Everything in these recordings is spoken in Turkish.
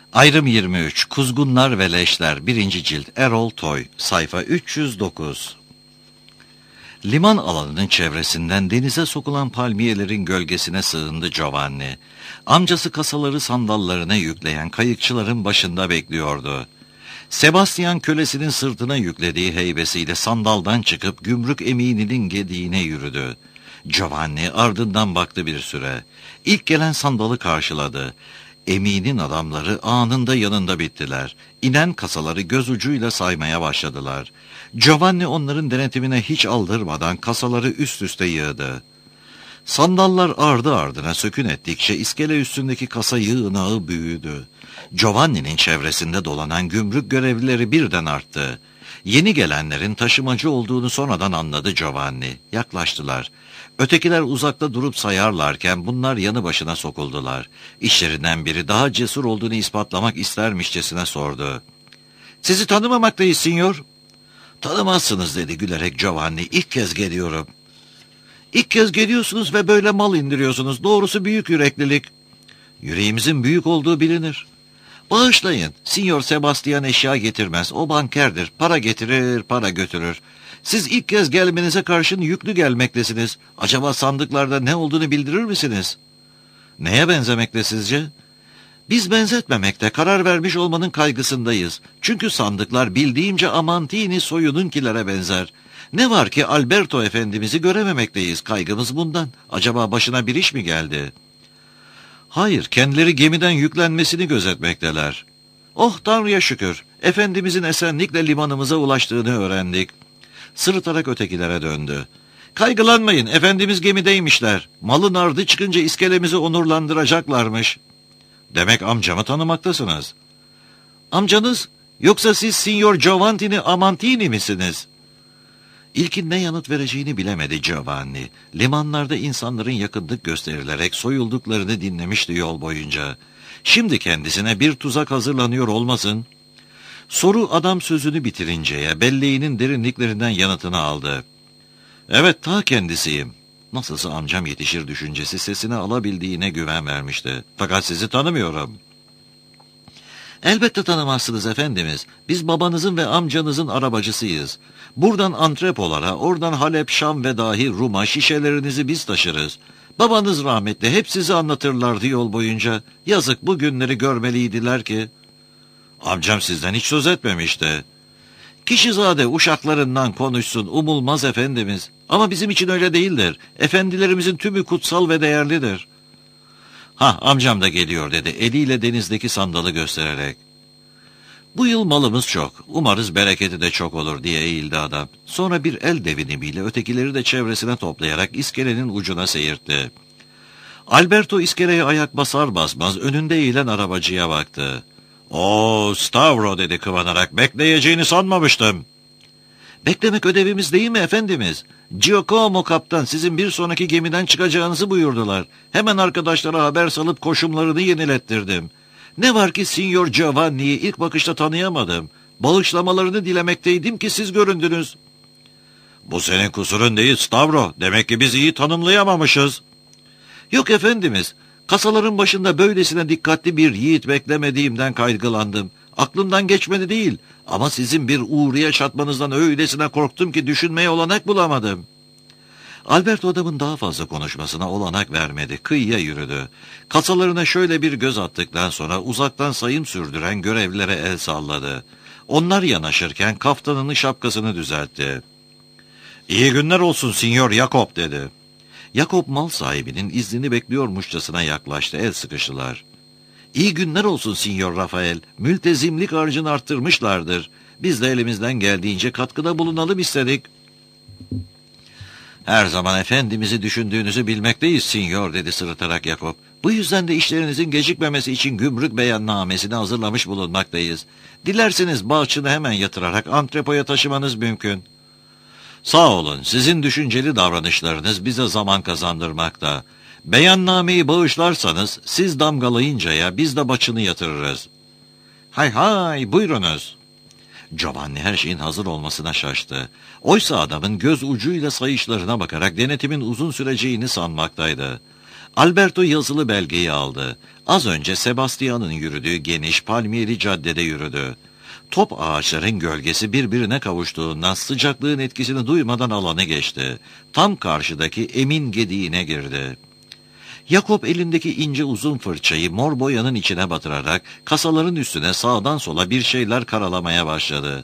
Ayrım 23, Kuzgunlar ve Leşler, 1. cilt, Erol Toy, sayfa 309. Liman alanının çevresinden denize sokulan palmiyelerin gölgesine sığındı Giovanni. Amcası kasaları sandallarına yükleyen kayıkçıların başında bekliyordu. Sebastian kölesinin sırtına yüklediği heybesiyle sandaldan çıkıp gümrük emininin gediğine yürüdü. Giovanni ardından baktı bir süre. İlk gelen sandalı karşıladı. Eminin adamları anında yanında bittiler. İnen kasaları göz ucuyla saymaya başladılar. Giovanni onların denetimine hiç aldırmadan kasaları üst üste yığdı. Sandallar ardı ardına sökün ettikçe iskele üstündeki kasa yığınağı büyüdü. Giovanni'nin çevresinde dolanan gümrük görevlileri birden arttı. Yeni gelenlerin taşımacı olduğunu sonradan anladı Giovanni. Yaklaştılar. Ötekiler uzakta durup sayarlarken bunlar yanı başına sokuldular. İşlerinden biri daha cesur olduğunu ispatlamak istermişçesine sordu. "Sizi tanımamaktayız, sinyor." "Tanımazsınız," dedi gülerek Giovanni. "İlk kez geliyorum." "İlk kez geliyorsunuz ve böyle mal indiriyorsunuz. Doğrusu büyük yüreklilik." "Yüreğimizin büyük olduğu bilinir." "Bağışlayın, Sinyor Sebastian eşya getirmez. O bankerdir. Para getirir, para götürür. Siz ilk kez gelmenize karşın yüklü gelmektesiniz. Acaba sandıklarda ne olduğunu bildirir misiniz?" "Neye benzemekte sizce?" "Biz benzetmemekte, karar vermiş olmanın kaygısındayız. Çünkü sandıklar bildiğimce Amantini soyununkilere benzer. Ne var ki Alberto Efendimiz'i görememekteyiz. Kaygımız bundan. Acaba başına bir iş mi geldi?" "Hayır, kendileri gemiden yüklenmesini gözetmekteler." "Oh Tanrı'ya şükür. Efendimizin esenlikle limanımıza ulaştığını öğrendik." Sırıtarak ötekilere döndü. "Kaygılanmayın, Efendimiz gemideymişler. Malın ardı çıkınca iskelemizi onurlandıracaklarmış." "Demek amcamı tanımaktasınız." "Amcanız? Yoksa siz Signor Giovanni Amantini misiniz?" İlkin ne yanıt vereceğini bilemedi Giovanni. Limanlarda insanların yakınlık gösterilerek soyulduklarını dinlemişti yol boyunca. Şimdi kendisine bir tuzak hazırlanıyor olmasın? Soru adam sözünü bitirinceye belleğinin derinliklerinden yanıtını aldı. "Evet, ta kendisiyim." Nasılsa amcam yetişir düşüncesi sesine alabildiğine güven vermişti. "Fakat sizi tanımıyorum." "Elbette tanımazsınız efendimiz. Biz babanızın ve amcanızın arabacısıyız. Buradan Antrepolara, oradan Halep, Şam ve dahi Rum'a şişelerinizi biz taşırız. Babanız rahmetli hep sizi anlatırlardı yol boyunca. Yazık, bu günleri görmeliydiler ki." "Amcam sizden hiç söz etmemişti." "Kişizade uşaklarından konuşsun, umulmaz efendimiz. Ama bizim için öyle değildir. Efendilerimizin tümü kutsal ve değerlidir." Amcam da geliyor," dedi eliyle denizdeki sandalı göstererek. "Bu yıl malımız çok. Umarız bereketi de çok olur," diye eğildi adam. Sonra bir el devinimiyle ötekileri de çevresine toplayarak iskelenin ucuna seyirtti. Alberto iskeleye ayak basar basmaz önünde eğilen arabacıya baktı. "Oo Stavro," dedi kıvanarak, "bekleyeceğini sanmamıştım." "Beklemek ödevimiz değil mi efendimiz? Giacomo kaptan sizin bir sonraki gemiden çıkacağınızı buyurdular. Hemen arkadaşlara haber salıp koşumlarını yenilettirdim. Ne var ki Signor Giovanni'yi ilk bakışta tanıyamadım. Bağışlamalarını dilemekteydim ki siz göründünüz." "Bu senin kusurun değil Stavro. Demek ki biz iyi tanımlayamamışız." "Yok efendimiz. Kasaların başında böylesine dikkatli bir yiğit beklemediğimden kaygılandım. Aklımdan geçmedi değil. Ama sizin bir uğruya çatmanızdan öylesine korktum ki düşünmeye olanak bulamadım." Alberto adamın daha fazla konuşmasına olanak vermedi. Kıyıya yürüdü. Kasalarına şöyle bir göz attıktan sonra uzaktan sayım sürdüren görevlilere el salladı. Onlar yanaşırken kaftanını şapkasını düzeltti. "İyi günler olsun Sinyor Jakob," dedi. Jakob mal sahibinin iznini bekliyormuşçasına yaklaştı. El sıkıştılar. "İyi günler olsun Sinyor Rafael. Mültezimlik harcını arttırmışlardır. Biz de elimizden geldiğince katkıda bulunalım istedik." "Her zaman efendimizi düşündüğünüzü bilmekteyiz Sinyor," dedi sırıtarak Jakob. "Bu yüzden de işlerinizin gecikmemesi için gümrük beyannamesini hazırlamış bulunmaktayız. Dilerseniz bağışını hemen yatırarak antrepoya taşımanız mümkün." "Sağ olun, sizin düşünceli davranışlarınız bize zaman kazandırmakta. Beyannameyi bağışlarsanız siz damgalayıncaya biz de başını yatırırız." "Hay hay, buyurunuz." Giovanni her şeyin hazır olmasına şaştı. Oysa adamın göz ucuyla sayışlarına bakarak denetimin uzun süreceğini sanmaktaydı. Alberto yazılı belgeyi aldı. Az önce Sebastian'ın yürüdüğü geniş palmiyeli caddede yürüdü. Top ağaçların gölgesi birbirine kavuştuğundan sıcaklığın etkisini duymadan alanı geçti. Tam karşıdaki Emin gediğine girdi. Jakob elindeki ince uzun fırçayı mor boyanın içine batırarak kasaların üstüne sağdan sola bir şeyler karalamaya başladı.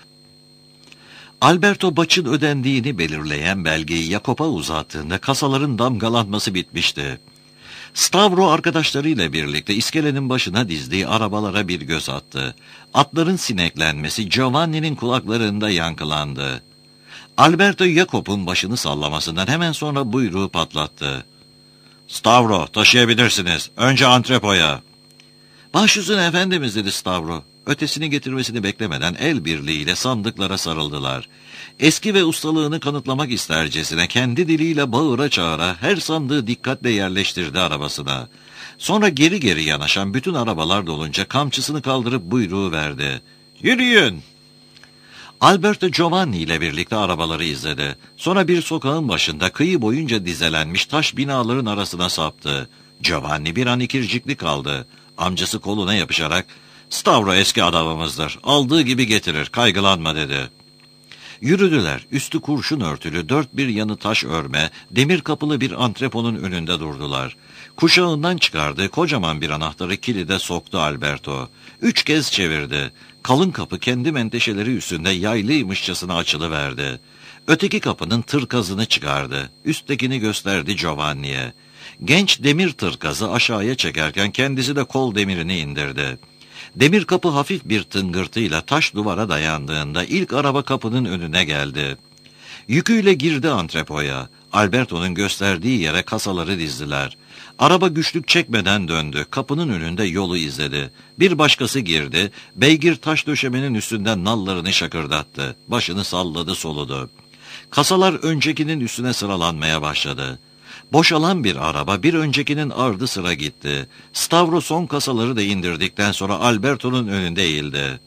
Alberto başın ödendiğini belirleyen belgeyi Jakob'a uzattığında kasaların damgalanması bitmişti. Stavro arkadaşlarıyla birlikte iskelenin başına dizdiği arabalara bir göz attı. Atların sineklenmesi Giovanni'nin kulaklarında yankılandı. Alberto Jakob'un başını sallamasından hemen sonra buyruğu patlattı. "Stavro, taşıyabilirsiniz. Önce antrepoya." "Baş yüzüne efendimiz," dedi Stavro. Ötesini getirmesini beklemeden el birliğiyle sandıklara sarıldılar. Eski ve ustalığını kanıtlamak istercesine kendi diliyle bağıra çağıra her sandığı dikkatle yerleştirdi arabasına. Sonra geri geri yanaşan bütün arabalar dolunca kamçısını kaldırıp buyruğu verdi. "Yürüyün!" Alberto Giovanni ile birlikte arabaları izledi. Sonra bir sokağın başında kıyı boyunca dizelenmiş taş binaların arasına saptı. Giovanni bir an ikircikli kaldı. Amcası koluna yapışarak, "Stavro eski adamımızdır. Aldığı gibi getirir, kaygılanma," dedi. Yürüdüler. Üstü kurşun örtülü, dört bir yanı taş örme, demir kapılı bir antreponun önünde durdular. Kuşağından çıkardığı kocaman bir anahtarı kilide soktu Alberto. 3 kez çevirdi. Kalın kapı kendi menteşeleri üstünde yaylıymışçasına açılıverdi. Öteki kapının tırkazını çıkardı. Üsttekini gösterdi Giovanni'ye. Genç demir tırkazı aşağıya çekerken kendisi de kol demirini indirdi. Demir kapı hafif bir tıngırtıyla taş duvara dayandığında ilk araba kapının önüne geldi. Yüküyle girdi antrepoya. Alberto'nun gösterdiği yere kasaları dizdiler. Araba güçlük çekmeden döndü. Kapının önünde yolu izledi. Bir başkası girdi. Beygir taş döşemenin üstünden nallarını şakırdattı. Başını salladı soludu. Kasalar öncekinin üstüne sıralanmaya başladı. Boşalan bir araba bir öncekinin ardı sıra gitti. Stavro son kasaları da indirdikten sonra Alberto'nun önünde eğildi.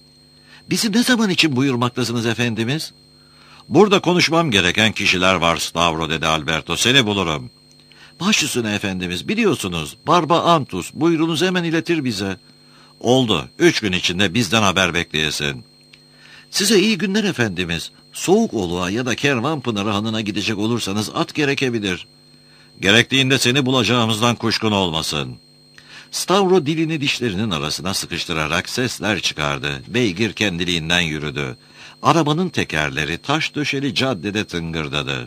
"Bizi ne zaman için buyurmaktasınız efendimiz?" "Burada konuşmam gereken kişiler var Stavro," dedi Alberto. "Seni bulurum." "Baş üstüne efendimiz, biliyorsunuz Barba Antus buyruğunuzu hemen iletir bize." "Oldu. 3 gün içinde bizden haber bekleyesin." "Size iyi günler efendimiz. Soğukoluğa ya da Kervanpınarı Hanı'na gidecek olursanız at gerekebilir." "Gerektiğinde seni bulacağımızdan kuşkun olmasın." Stavro dilini dişlerinin arasına sıkıştırarak sesler çıkardı. Beygir kendiliğinden yürüdü. Arabanın tekerleri taş döşeli caddede tıngırdadı.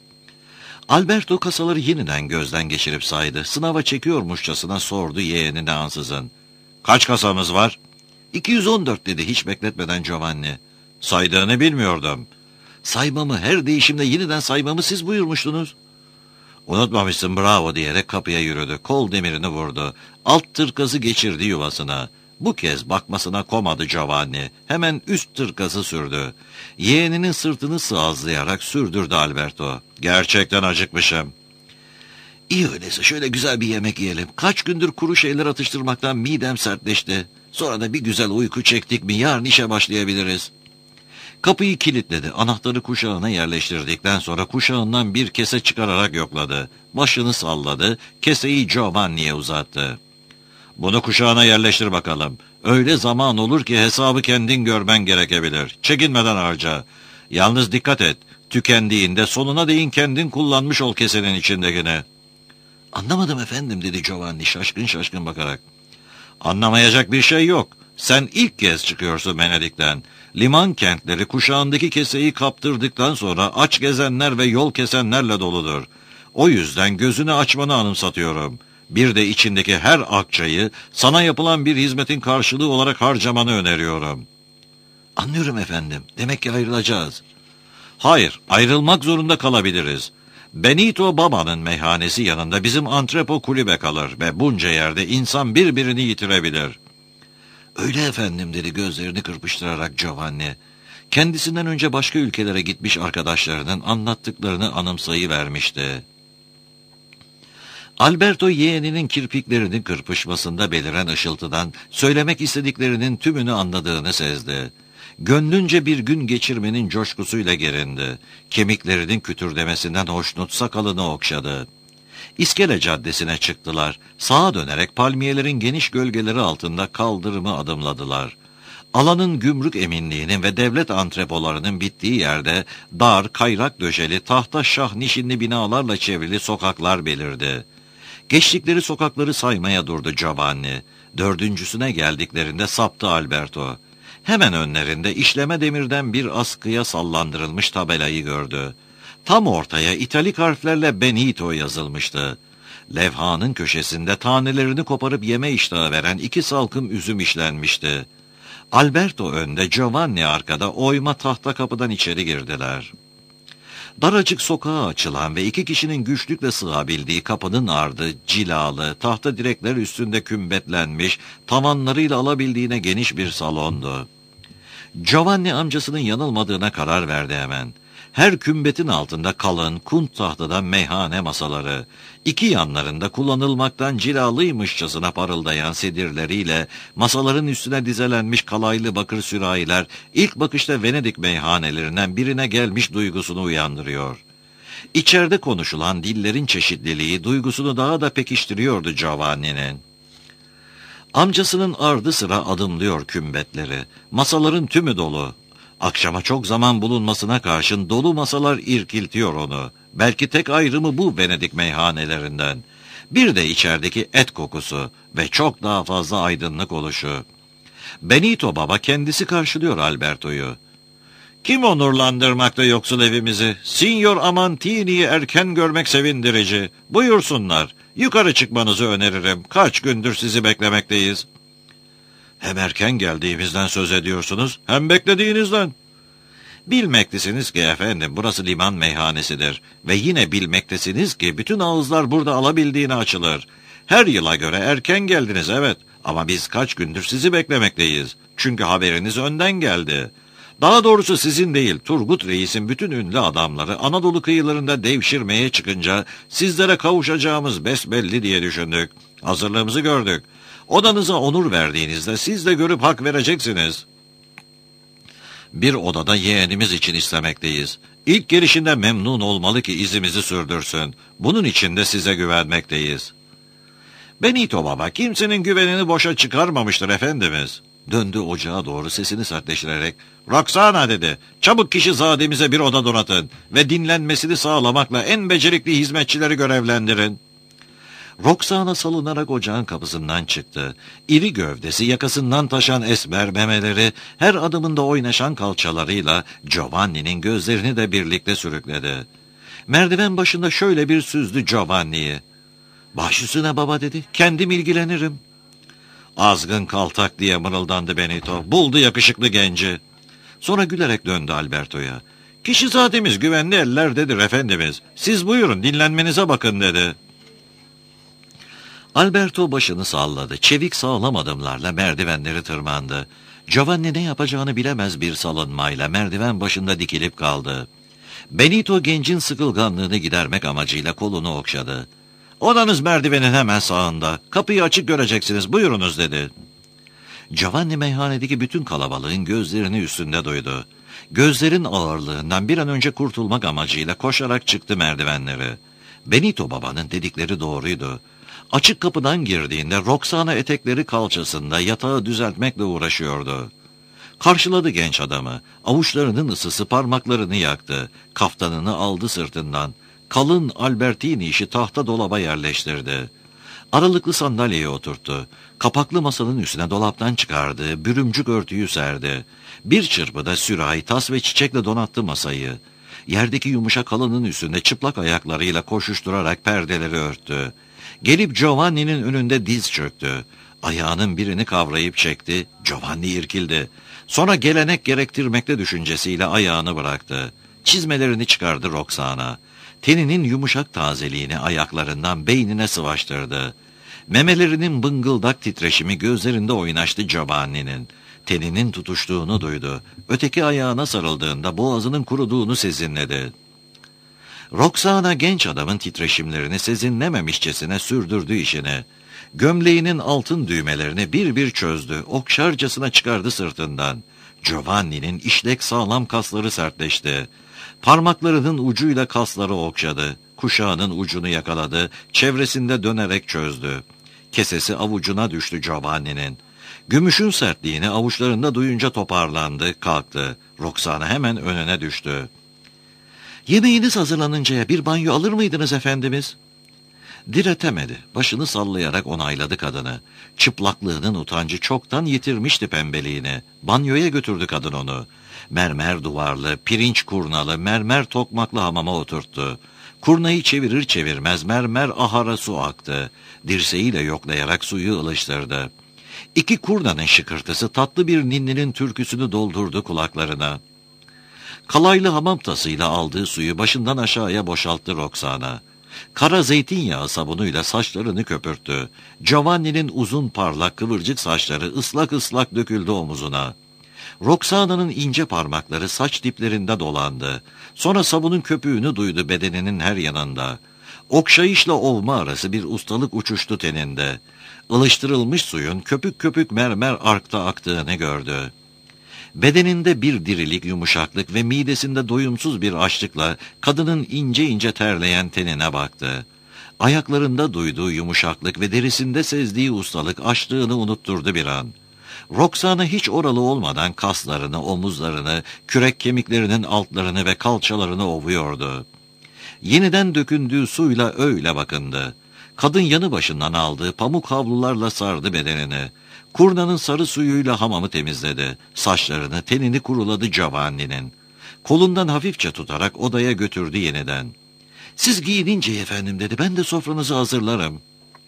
Alberto kasaları yeniden gözden geçirip saydı. Sınava çekiyormuşçasına sordu yeğenine ansızın. "Kaç kasamız var?" 214 dedi hiç bekletmeden Giovanni. "Saydığını bilmiyordum." "Saymamı, her değişimde yeniden saymamı siz buyurmuştunuz." "Unutmamışsın, bravo," diyerek kapıya yürüdü. Kol demirini vurdu. Alt tırkazı geçirdi yuvasına. Bu kez bakmasına komadı Giovanni. Hemen üst tırkazı sürdü. Yeğeninin sırtını sıvazlayarak sürdürdü Alberto. "Gerçekten acıkmışım." "İyi öyleyse şöyle güzel bir yemek yiyelim. Kaç gündür kuru şeyler atıştırmaktan midem sertleşti. Sonra da bir güzel uyku çektik mi yarın işe başlayabiliriz." Kapıyı kilitledi. Anahtarı kuşağına yerleştirdikten sonra kuşağından bir kese çıkararak yokladı. Başını salladı. Keseyi Giovanni'ye uzattı. "Bunu kuşağına yerleştir bakalım. Öyle zaman olur ki hesabı kendin görmen gerekebilir. Çekinmeden harca. Yalnız dikkat et. Tükendiğinde sonuna değin kendin kullanmış ol kesenin içindekini." "Anlamadım efendim," dedi Giovanni şaşkın şaşkın bakarak. "Anlamayacak bir şey yok. Sen ilk kez çıkıyorsun Venedik'ten. Liman kentleri kuşağındaki keseyi kaptırdıktan sonra aç gezenler ve yol kesenlerle doludur. O yüzden gözünü açmanı anımsatıyorum. Bir de içindeki her akçayı sana yapılan bir hizmetin karşılığı olarak harcamanı öneriyorum." "Anlıyorum efendim. Demek ki ayrılacağız." "Hayır, ayrılmak zorunda kalabiliriz. Benito Baba'nın meyhanesi yanında bizim antrepo kulübe kalır ve bunca yerde insan birbirini yitirebilir." "Öyle efendim," dedi gözlerini kırpıştırarak Giovanni. Kendisinden önce başka ülkelere gitmiş arkadaşlarının anlattıklarını anımsayıvermişti. Alberto yeğeninin kirpiklerinin kırpışmasında beliren ışıltıdan söylemek istediklerinin tümünü anladığını sezdi. Gönlünce bir gün geçirmenin coşkusuyla gerindi. Kemiklerinin kütürdemesinden hoşnut sakalını okşadı. İskele Caddesi'ne çıktılar. Sağa dönerek palmiyelerin geniş gölgeleri altında kaldırımı adımladılar. Alanın gümrük eminliğinin ve devlet antrepolarının bittiği yerde dar, kayrak döşeli, tahta şah nişinli binalarla çevrili sokaklar belirdi. Geçtikleri sokakları saymaya durdu Giovanni. Dördüncüsüne geldiklerinde saptı Alberto. Hemen önlerinde işleme demirden bir askıya sallandırılmış tabelayı gördü. Tam ortaya italik harflerle Benito yazılmıştı. Levhanın köşesinde tanelerini koparıp yeme iştahı veren 2 salkım üzüm işlenmişti. Alberto önde, Giovanni arkada oyma tahta kapıdan içeri girdiler. Daracık sokağa açılan ve 2 kişinin güçlükle sığabildiği kapının ardı cilalı, tahta direkler üstünde kümbetlenmiş, tavanlarıyla alabildiğine geniş bir salondu. Giovanni amcasının yanılmadığına karar verdi hemen. Her kümbetin altında kalın, kunt tahtadan meyhane masaları, 2 yanlarında kullanılmaktan cilalıymışçasına parıldayan sedirleriyle masaların üstüne dizelenmiş kalaylı bakır sürahiler ilk bakışta Venedik meyhanelerinden birine gelmiş duygusunu uyandırıyor. İçeride konuşulan dillerin çeşitliliği duygusunu daha da pekiştiriyordu Giovanni'nin. Amcasının ardı sıra adımlıyor kümbetleri. Masaların tümü dolu. Akşama çok zaman bulunmasına karşın dolu masalar irkiltiyor onu. Belki tek ayrımı bu Venedik meyhanelerinden. Bir de içerideki et kokusu ve çok daha fazla aydınlık oluşu. Benito Baba kendisi karşılıyor Alberto'yu. Kim onurlandırmakta yoksul evimizi? Signor Amantini'yi erken görmek sevindirici. Buyursunlar. Yukarı çıkmanızı öneririm. Kaç gündür sizi beklemekteyiz. Hem erken geldiğimizden söz ediyorsunuz, hem beklediğinizden. Bilmektesiniz ki efendim, burası liman meyhanesidir. Ve yine bilmektesiniz ki bütün ağızlar burada alabildiğine açılır. Her yıla göre erken geldiniz evet, ama biz kaç gündür sizi beklemekteyiz. Çünkü haberiniz önden geldi. Daha doğrusu sizin değil, Turgut Reis'in bütün ünlü adamları Anadolu kıyılarında devşirmeye çıkınca sizlere kavuşacağımız besbelli diye düşündük. Hazırlığımızı gördük. Odanıza onur verdiğinizde siz de görüp hak vereceksiniz. Bir odada yeğenimiz için istemekteyiz. İlk gelişinde memnun olmalı ki izimizi sürdürsün. Bunun için de size güvenmekteyiz. Benito Baba kimsenin güvenini boşa çıkarmamıştır efendimiz. Döndü ocağa doğru sesini sertleştirerek. Roxana dedi. Çabuk kişizademize bir oda donatın ve dinlenmesini sağlamakla en becerikli hizmetçileri görevlendirin. Roxana salınarak ocağın kapısından çıktı. İri gövdesi, yakasından taşan esmer memeleri, her adımında oynaşan kalçalarıyla Giovanni'nin gözlerini de birlikte sürükledi. Merdiven başında şöyle bir süzdü Giovanni'yi. Baş üstüne baba dedi, kendim ilgilenirim. Azgın kaltak diye mırıldandı Benito. Buldu yakışıklı genci. Sonra gülerek döndü Alberto'ya. Kişizademiz güvenli ellerdedir efendimiz. Siz buyurun dinlenmenize bakın dedi. Alberto başını salladı. Çevik sağlam adımlarla merdivenleri tırmandı. Giovanni ne yapacağını bilemez bir salınmayla merdiven başında dikilip kaldı. Benito gencin sıkılganlığını gidermek amacıyla kolunu okşadı. Odanız merdivenin hemen sağında. Kapıyı açık göreceksiniz. Buyurunuz dedi. Giovanni meyhanedeki bütün kalabalığın gözlerini üstünde duydu. Gözlerin ağırlığından bir an önce kurtulmak amacıyla koşarak çıktı merdivenleri. Benito Baba'nın dedikleri doğruydu. Açık kapıdan girdiğinde Roxana etekleri kalçasında yatağı düzeltmekle uğraşıyordu. Karşıladı genç adamı. Avuçlarının ısısı parmaklarını yaktı. Kaftanını aldı sırtından. Kalın Albertini işi tahta dolaba yerleştirdi. Aralıklı sandalyeye oturttu. Kapaklı masanın üstüne dolaptan çıkardığı bürümcük örtüyü serdi. Bir çırpıda sürahi, tas ve çiçekle donattı masayı. Yerdeki yumuşak halının üstünde çıplak ayaklarıyla koşuşturarak perdeleri örttü. Gelip Giovanni'nin önünde diz çöktü. Ayağının birini kavrayıp çekti. Giovanni irkildi. Sonra gelenek gerektirmekte düşüncesiyle ayağını bıraktı. Çizmelerini çıkardı Roxana. Teninin yumuşak tazeliğini ayaklarından beynine sıvaştırdı. Memelerinin bıngıldak titreşimi gözlerinde oynaştı Giovanni'nin. Teninin tutuştuğunu duydu. Öteki ayağına sarıldığında boğazının kuruduğunu sezinledi. Roxana genç adamın titreşimlerini sezinlememişçesine sürdürdü işini. Gömleğinin altın düğmelerini bir bir çözdü, okşarcasına çıkardı sırtından. Giovanni'nin işlek sağlam kasları sertleşti. Parmaklarının ucuyla kasları okşadı. kuşağının ucunu yakaladı, çevresinde dönerek çözdü. Kesesi avucuna düştü Giovanni'nin. Gümüşün sertliğini avuçlarında duyunca toparlandı, kalktı. Roxana hemen önüne düştü. "Yemeğiniz hazırlanıncaya bir banyo alır mıydınız efendimiz?" Diretemedi. Başını sallayarak onayladı kadını. Çıplaklığının utancı çoktan yitirmişti pembeliğini. Banyoya götürdü kadın onu. Mermer duvarlı, pirinç kurnalı, mermer tokmaklı hamama oturttu. Kurnayı çevirir çevirmez mermer ahara su aktı. Dirseğiyle yoklayarak suyu ılıştırdı. İki kurnanın şıkırtısı tatlı bir ninninin türküsünü doldurdu kulaklarına. Kalaylı hamam tasıyla aldığı suyu başından aşağıya boşalttı Roxana. Kara zeytinyağı sabunuyla saçlarını köpürttü. Giovanni'nin uzun parlak kıvırcık saçları ıslak ıslak döküldü omuzuna. Roxana'nın ince parmakları saç diplerinde dolandı. Sonra sabunun köpüğünü duydu bedeninin her yanında. Okşayışla ovma arası bir ustalık uçuştu teninde. Ilıştırılmış suyun köpük köpük mermer arkta aktığını gördü. Bedeninde bir dirilik, yumuşaklık ve midesinde doyumsuz bir açlıkla kadının ince ince terleyen tenine baktı. Ayaklarında duyduğu yumuşaklık ve derisinde sezdiği ustalık açlığını unutturdu bir an. Roxana hiç oralı olmadan kaslarını, omuzlarını, kürek kemiklerinin altlarını ve kalçalarını ovuyordu. Yeniden dökündüğü suyla öyle bakındı. Kadın yanı başından aldığı pamuk havlularla sardı bedenini. Kurnanın sarı suyuyla hamamı temizledi. Saçlarını, tenini kuruladı Giovanni'nin. Kolundan hafifçe tutarak odaya götürdü yeniden. "Siz giyinince efendim," dedi, "ben de sofranızı hazırlarım."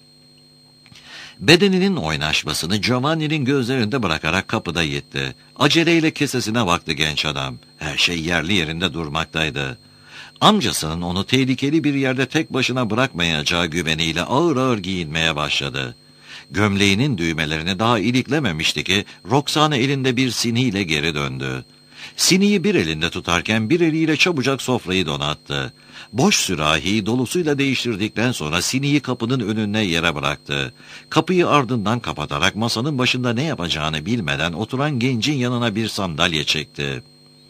Bedeninin oynaşmasını Giovanni'nin gözlerinde bırakarak kapıda gitti. Aceleyle kesesine baktı genç adam. Her şey yerli yerinde durmaktaydı. Amcasının onu tehlikeli bir yerde tek başına bırakmayacağı güveniyle ağır ağır giyinmeye başladı. Gömleğinin düğmelerini daha iliklememişti ki Roxana elinde bir siniyle geri döndü. Siniyi bir elinde tutarken bir eliyle çabucak sofrayı donattı. Boş sürahiyi dolusuyla değiştirdikten sonra siniyi kapının önüne yere bıraktı. Kapıyı ardından kapatarak masanın başında ne yapacağını bilmeden oturan gencin yanına bir sandalye çekti.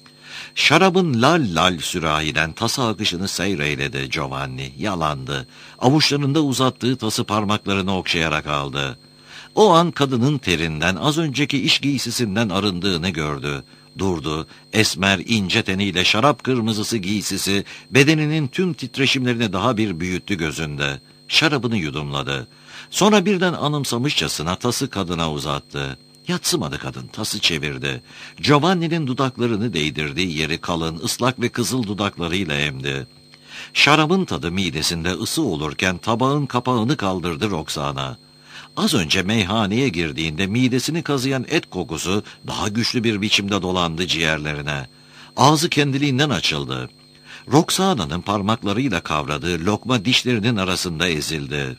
Şarabın lal lal sürahiden tası akışını seyreyledi Giovanni. Yalandı. Avuçlarında uzattığı tası parmaklarını okşayarak aldı. O an kadının terinden, az önceki iş giysisinden arındığını gördü. Durdu. Esmer ince teniyle şarap kırmızısı giysisi bedeninin tüm titreşimlerini daha bir büyüttü gözünde. Şarabını yudumladı. Sonra birden anımsamışçasına tası kadına uzattı. Yatsımadı kadın, tası çevirdi. Giovanni'nin dudaklarını değdirdiği yeri kalın, ıslak ve kızıl dudaklarıyla emdi. Şarabın tadı midesinde ısı olurken tabağın kapağını kaldırdı Roxana. Az önce meyhaneye girdiğinde midesini kazıyan et kokusu daha güçlü bir biçimde dolandı ciğerlerine. Ağzı kendiliğinden açıldı. Roxana'nın parmaklarıyla kavradığı lokma dişlerinin arasında ezildi.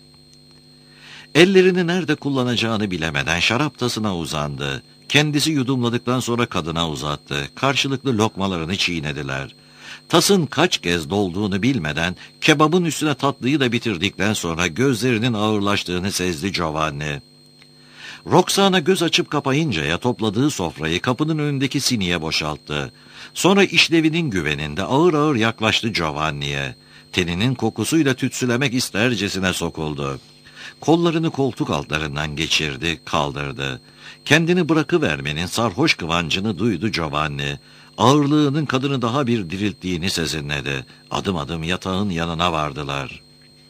Ellerini nerede kullanacağını bilemeden şarap tasına uzandı. Kendisi yudumladıktan sonra kadına uzattı. Karşılıklı lokmalarını çiğnediler. Tasın kaç kez dolduğunu bilmeden kebabın üstüne tatlıyı da bitirdikten sonra gözlerinin ağırlaştığını sezdi Giovanni. Roxana göz açıp kapayıncaya topladığı sofrayı kapının önündeki siniye boşalttı. Sonra işlevinin güveninde ağır ağır yaklaştı Giovanni'ye. Teninin kokusuyla tütsülemek istercesine sokuldu. Kollarını koltuk altlarından geçirdi, kaldırdı. Kendini bırakıvermenin sarhoş kıvancını duydu Giovanni. Ağırlığının kadını daha bir dirilttiğini sezinledi. Adım adım yatağın yanına vardılar.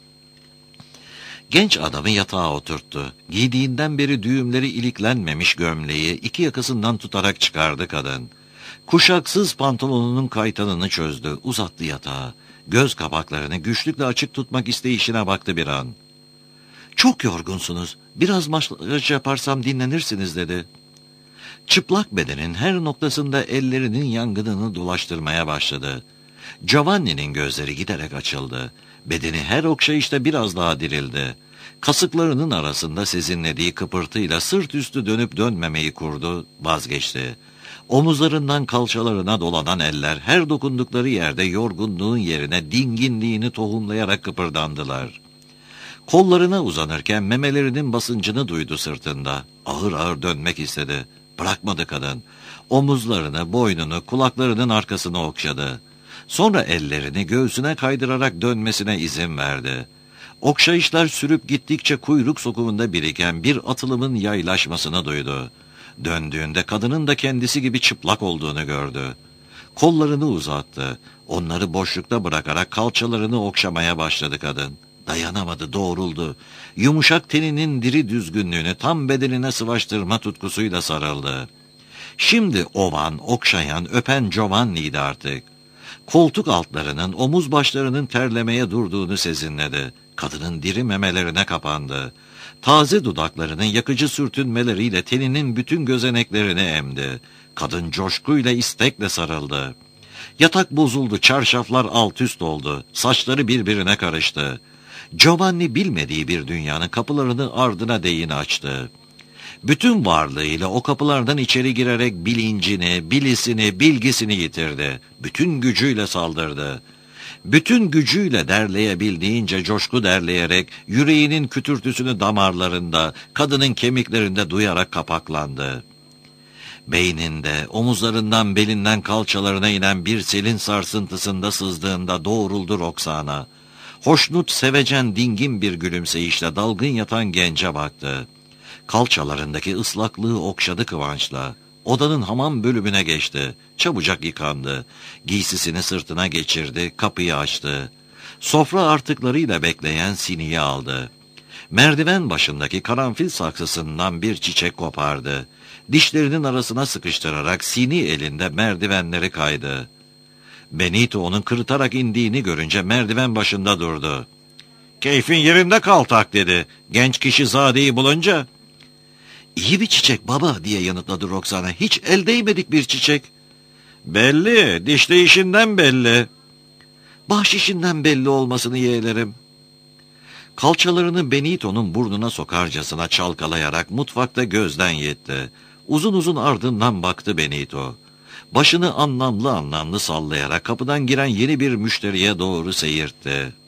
Genç adamı yatağa oturttu. Giydiğinden beri düğümleri iliklenmemiş gömleği iki yakasından tutarak çıkardı kadın. Kuşaksız pantolonunun kaytanını çözdü, uzattı yatağa. Göz kapaklarını güçlükle açık tutmak isteyişine baktı bir an. "Çok yorgunsunuz, biraz masaj yaparsam dinlenirsiniz," dedi. Çıplak bedenin her noktasında ellerinin yangınını dolaştırmaya başladı. Giovanni'nin gözleri giderek açıldı. Bedeni her okşayışta biraz daha dirildi. Kasıklarının arasında sezinlediği kıpırtıyla sırt üstü dönüp dönmemeyi kurdu, vazgeçti. Omuzlarından kalçalarına dolanan eller her dokundukları yerde yorgunluğun yerine dinginliğini tohumlayarak kıpırdandılar. Kollarına uzanırken memelerinin basıncını duydu sırtında. Ağır ağır dönmek istedi. Bırakmadı kadın. Omuzlarını, boynunu, kulaklarının arkasını okşadı. Sonra ellerini göğsüne kaydırarak dönmesine izin verdi. Okşayışlar sürüp gittikçe kuyruk sokumunda biriken bir atılımın yaylaşmasını duydu. Döndüğünde kadının da kendisi gibi çıplak olduğunu gördü. Kollarını uzattı. Onları boşlukta bırakarak kalçalarını okşamaya başladı kadın. Dayanamadı, doğruldu. Yumuşak teninin diri düzgünlüğünü tam bedenine sıvaştırma tutkusuyla sarıldı. Şimdi ovan, okşayan, öpen Giovanni'ydi artık. Koltuk altlarının, omuz başlarının terlemeye durduğunu sezinledi. Kadının diri memelerine kapandı. Taze dudaklarının yakıcı sürtünmeleriyle teninin bütün gözeneklerini emdi. Kadın coşkuyla, istekle sarıldı. Yatak bozuldu, çarşaflar alt üst oldu. Saçları birbirine karıştı. Giovanni bilmediği bir dünyanın kapılarını ardına değin açtı. Bütün varlığıyla o kapılardan içeri girerek bilincini, bilisini, bilgisini yitirdi. Bütün gücüyle saldırdı. Bütün gücüyle derleyebildiğince coşku derleyerek yüreğinin kütürtüsünü damarlarında, kadının kemiklerinde duyarak kapaklandı. Beyninde, omuzlarından, belinden kalçalarına inen bir selin sarsıntısında sızdığında doğruldu Roxana. Hoşnut, sevecen, dingin bir gülümseyişle dalgın yatan gence baktı. Kalçalarındaki ıslaklığı okşadı kıvançla. Odanın hamam bölümüne geçti. Çabucak yıkandı. Giysisini sırtına geçirdi, kapıyı açtı. Sofra artıklarıyla bekleyen siniyi aldı. Merdiven başındaki karanfil saksısından bir çiçek kopardı. Dişlerinin arasına sıkıştırarak sini elinde merdivenleri kaydı. Benito onun kırıtarak indiğini görünce merdiven başında durdu. "Keyfin yerinde kaltak," dedi. "Genç kişi zadeyi bulunca." "İyi bir çiçek baba," diye yanıtladı Roxana. "Hiç el değmedik bir çiçek." "Belli, diş değişinden belli." "Bahşişinden belli olmasını yeğlerim." Kalçalarını Benito'nun burnuna sokarcasına çalkalayarak mutfakta gözden yetti. Uzun uzun ardından baktı Benito. Başını anlamlı anlamlı sallayarak kapıdan giren yeni bir müşteriye doğru seyirtti.